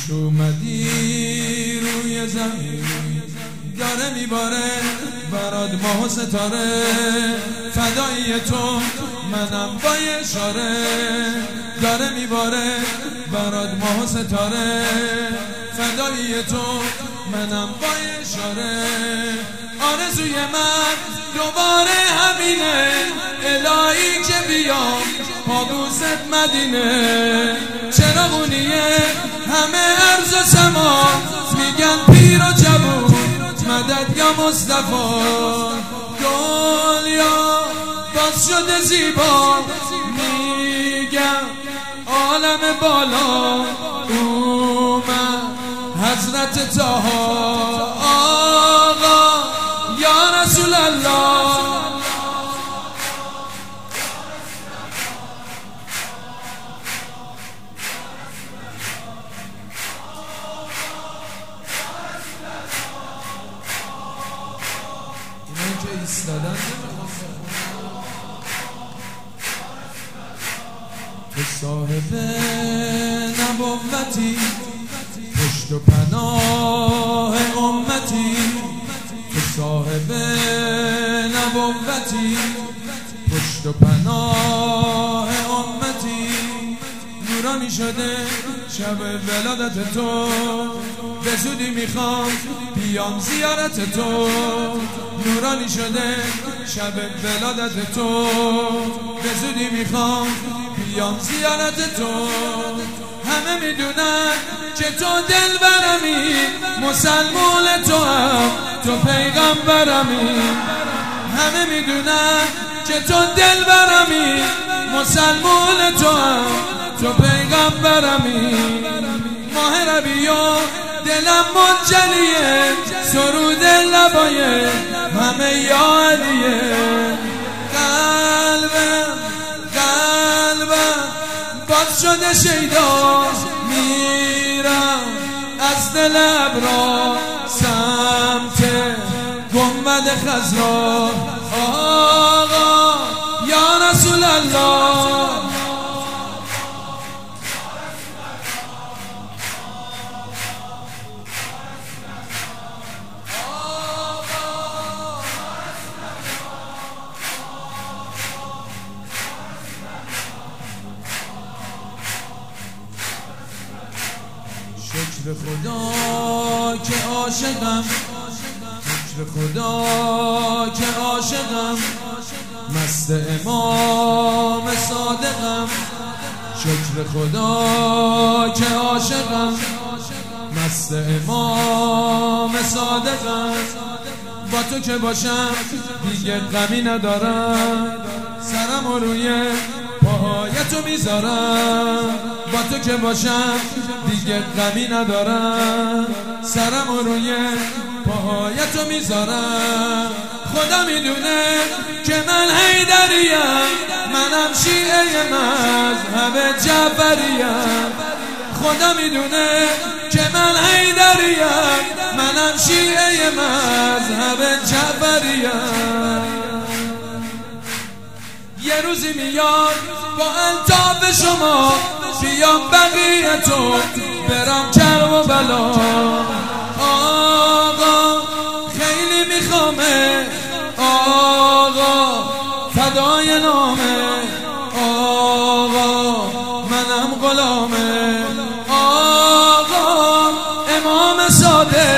خوش اومدی روی زمین، داره میباره برات ماه و ستاره، فدایی تو منم با اشاره، داره میباره برات ماه و ستاره، فدایی تو منم با اشاره. آرزوی من دوباره همینه، الهی که بیام پابوست مدینه، چراغونیه همه ارض و سما، میگن پیر و جوون مدد یا مصطفی. دنیا باز شده زیبا، میگن عالم بالا اومد حضرت طاها. آقا یا رسول الله، اینه که ایستادن تو صاحب نبوتی، پشت و پناه امتی، تو صاحب نبوتی، پشت و پناه امتی، نورانی شده شب ولادت تو، به زودی میخوام بیام زیارت تو، نورانی شده شب ولادت تو، به زودی میخوام بیام زیارت تو. همه میدونن که تو دل برمی، مسلمون تو هم تو پیغمبرمی، همه میدونن که تو دل برمی، مسلمون تو هم تو پیغمبرمی. ماه ربیع دلم منجلیه، سرود لبای همه یا علیه، قلبم باز شده شیدا، میرم از دل ابرا سمت گنبد خضرا. آقا یا رسول الله، شکر خدا که عاشقم، شکر خدا که عاشقم، مست امام صادقم، شکر خدا که عاشقم، مست امام صادقم. با تو که باشم دیگه غمی ندارم، سرم و روی پاهای تو میذارم، با تو که باشم دیگه غمی ندارم، سرم و روی پاهای تو میذارم. خدا میدونه که من حیدریم، منم شیعه مذهب جعفریم، خدا میدونه که من حیدریم، منم شیعه مذهب جعفریم. یه روزی میاد با الطاف شما، بیام بقیه تو برام کرب و بلا. آقا خیلی میخوامه، آقا فدای نامه، آقا منم غلامه، آقا امام صادق